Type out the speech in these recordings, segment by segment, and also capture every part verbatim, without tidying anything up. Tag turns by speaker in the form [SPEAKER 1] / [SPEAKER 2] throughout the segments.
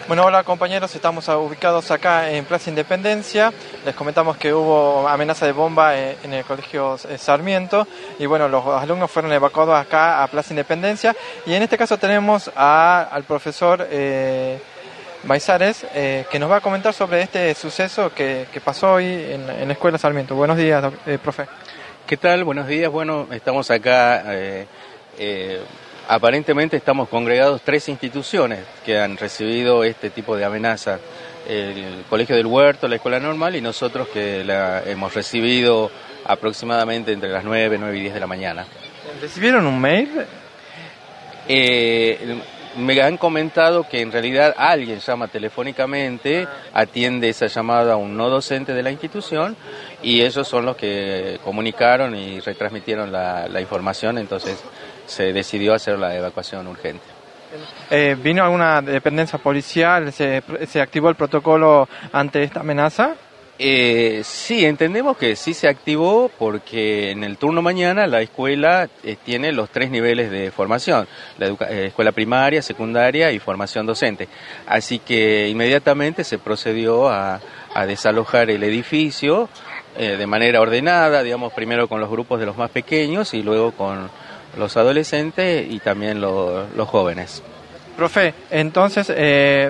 [SPEAKER 1] Bueno, hola compañeros, estamos ubicados acá en Plaza Independencia. Les comentamos que hubo amenaza de bomba en el colegio Sarmiento y bueno, los alumnos fueron evacuados acá a Plaza Independencia y en este caso tenemos a, al profesor eh, Maizares eh, que nos va a comentar sobre este suceso que, que pasó hoy en, en la escuela Sarmiento. Buenos días, eh, profe.
[SPEAKER 2] ¿Qué tal? Buenos días. Bueno, estamos acá... Eh, eh, Aparentemente estamos congregados tres instituciones que han recibido este tipo de amenaza. El Colegio del Huerto, la Escuela Normal y nosotros que la hemos recibido aproximadamente entre las nueve, nueve y diez de la mañana.
[SPEAKER 1] ¿Recibieron un mail?
[SPEAKER 2] Eh, me han comentado que en realidad alguien llama telefónicamente, atiende esa llamada a un no docente de la institución y ellos son los que comunicaron y retransmitieron la, la información, entonces se decidió hacer la evacuación urgente.
[SPEAKER 1] Eh, ¿Vino alguna dependencia policial? ¿Se, se activó el protocolo ante esta amenaza?
[SPEAKER 2] Eh, sí, entendemos que sí se activó porque en el turno mañana la escuela eh, tiene los tres niveles de formación, la educa- eh, escuela primaria, secundaria y formación docente. Así que inmediatamente se procedió a, a desalojar el edificio eh, de manera ordenada, digamos, primero con los grupos de los más pequeños y luego con los adolescentes y también lo, los jóvenes.
[SPEAKER 1] Profe, entonces eh,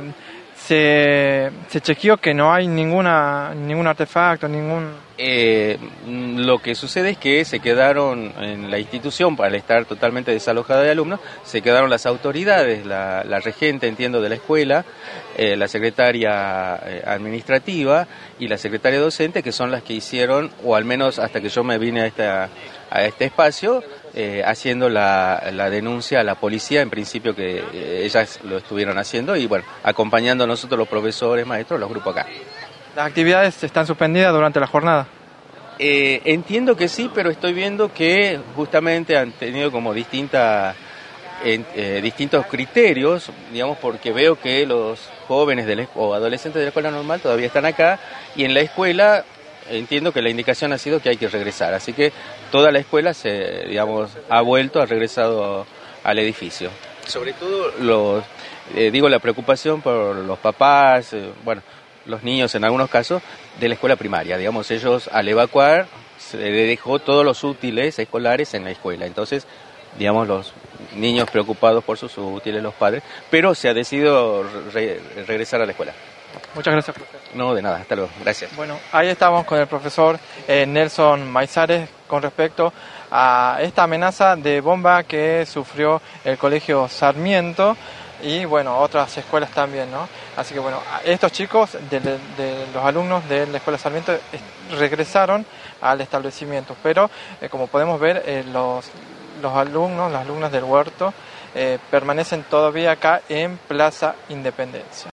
[SPEAKER 1] se, se chequeó que no hay ninguna ningún artefacto, ningún...
[SPEAKER 2] Eh, lo que sucede es que se quedaron en la institución, al estar totalmente desalojada de alumnos, se quedaron las autoridades, la, la regente, entiendo, de la escuela, eh, la secretaria eh, administrativa y la secretaria docente, que son las que hicieron, o al menos hasta que yo me vine a, esta, a este espacio, eh, haciendo la, la denuncia a la policía, en principio que eh, ellas lo estuvieron haciendo, y bueno, acompañando a nosotros los profesores, maestros, los grupos acá.
[SPEAKER 1] ¿Las actividades están suspendidas durante la jornada?
[SPEAKER 2] Eh, entiendo que sí, pero estoy viendo que justamente han tenido como distintas, eh, eh, distintos criterios, digamos, porque veo que los jóvenes de la, o adolescentes de la escuela normal todavía están acá y en la escuela entiendo que la indicación ha sido que hay que regresar, así que toda la escuela se, digamos, ha vuelto, ha regresado al edificio. Sobre todo, los, eh, digo, la preocupación por los papás, eh, bueno, los niños en algunos casos de la escuela primaria, digamos, ellos al evacuar se dejó todos los útiles escolares en la escuela, entonces, digamos, los niños preocupados por sus útiles, los padres, pero se ha decidido re regresar a la escuela.
[SPEAKER 1] Muchas gracias, profesor.
[SPEAKER 2] No, de nada, hasta luego, gracias.
[SPEAKER 1] Bueno, ahí estamos con el profesor eh, Nelson Maizares con respecto a esta amenaza de bomba que sufrió el colegio Sarmiento y bueno, otras escuelas también, ¿no? Así que bueno, estos chicos de, de, de los alumnos de la escuela Sarmiento regresaron al establecimiento, pero eh, como podemos ver, eh, los, los alumnos, las alumnas del huerto eh, permanecen todavía acá en Plaza Independencia.